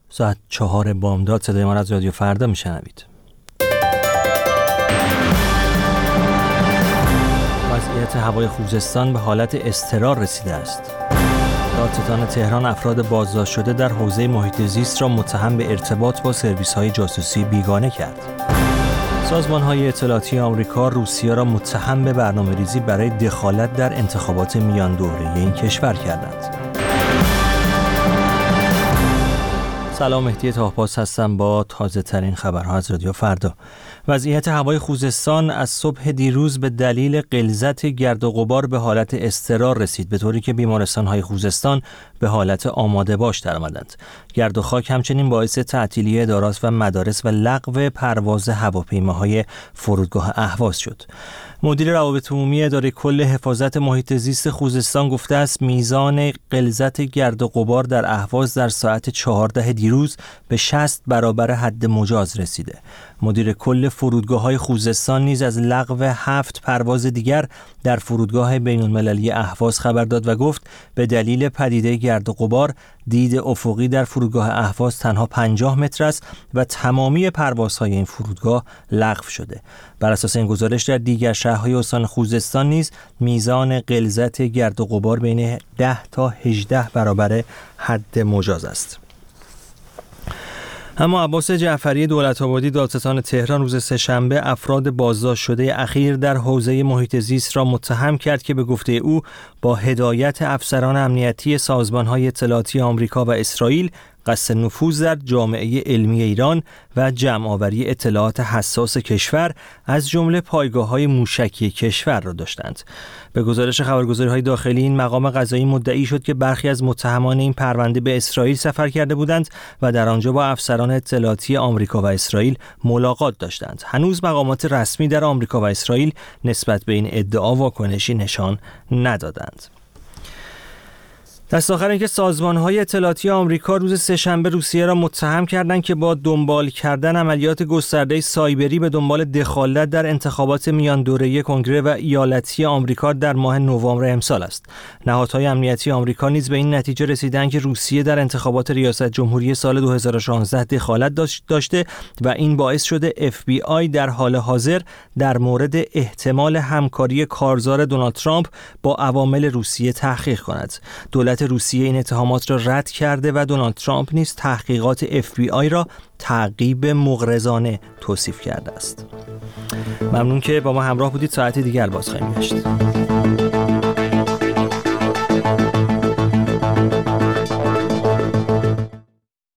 ساعت 4 بامداد صدای ما از رادیو فردا میشنوید. وضعیت هوای خوزستان به حالت اضطرار رسیده است. دادستان تهران افراد بازداشت شده در حوزه محیط زیست را متهم به ارتباط با سرویس‌های جاسوسی بیگانه کرد. سازمان‌های اطلاعاتی آمریکا روسیه را متهم به برنامه‌ریزی برای دخالت در انتخابات میان دوره‌ای این کشور کردند. سلام، مهدی طاه‌پاس هستم با تازه ترین خبرها از رادیو فردا. وضعیت هوای خوزستان از صبح دیروز به دلیل غلظت گرد و غبار به حالت اضطرار رسید، به طوری که بیمارستان‌های خوزستان به حالت آماده باش درآمدند. گرد و خاک همچنین باعث تعطیلی ادارات و مدارس و لغو پرواز هواپیماهای فرودگاه اهواز شد. مدیر روابط عمومی اداره کل حفاظت محیط زیست خوزستان گفته است میزان غلظت گرد و غبار در اهواز در ساعت 14 دیروز به 60 برابر حد مجاز رسیده. مدیر کل فرودگاه‌های خوزستان نیز از لغو 7 پرواز دیگر در فرودگاه بین‌المللی اهواز خبر داد و گفت به دلیل پدیده گرد و غبار دید افقی در فرودگاه اهواز تنها 50 متر است و تمامی پروازهای این فرودگاه لغو شده. بر اساس این گزارش در دیگر شهرهای استان خوزستان نیز میزان غلظت گرد و غبار بین 10 تا 18 برابر حد مجاز است. اما عباس جعفری دولت‌آبادی دادستان تهران روز سه‌شنبه افراد بازداشت شده اخیر در حوزه محیط زیست را متهم کرد که به گفته او با هدایت افسران امنیتی سازمان‌های اطلاعاتی آمریکا و اسرائیل قصد نفوذ در جامعه علمی ایران و جمع‌آوری اطلاعات حساس کشور از جمله پایگاه‌های موشکی کشور را داشتند. به گزارش خبرگزاری‌های داخلی این مقام قضایی مدعی شد که برخی از متهمان این پرونده به اسرائیل سفر کرده بودند و در آنجا با افسران اطلاعاتی آمریکا و اسرائیل ملاقات داشتند. هنوز مقامات رسمی در آمریکا و اسرائیل نسبت به این ادعا واکنشی نشان ندادند. دست آخر اینکه سازمان‌های اطلاعاتی آمریکا روز سه‌شنبه روسیه را متهم کردند که با دنبال کردن عملیات گسترده سایبری به دنبال دخالت در انتخابات میان دوره‌ای کنگره و ایالتی آمریکا در ماه نوامبر امسال است. نهادهای امنیتی آمریکا نیز به این نتیجه رسیدند که روسیه در انتخابات ریاست جمهوری سال 2016 دخالت داشته و این باعث شده FBI در حال حاضر در مورد احتمال همکاری کارزار دونالد ترامپ با عوامل روسیه تحقیق کند. دولت روسیه این اتهامات را رد کرده و دونالد ترامپ نیز تحقیقات FBI را تعقیب مغرضانه توصیف کرده است. ممنون که با ما همراه بودید. ساعت دیگر باز خواهیم گشت.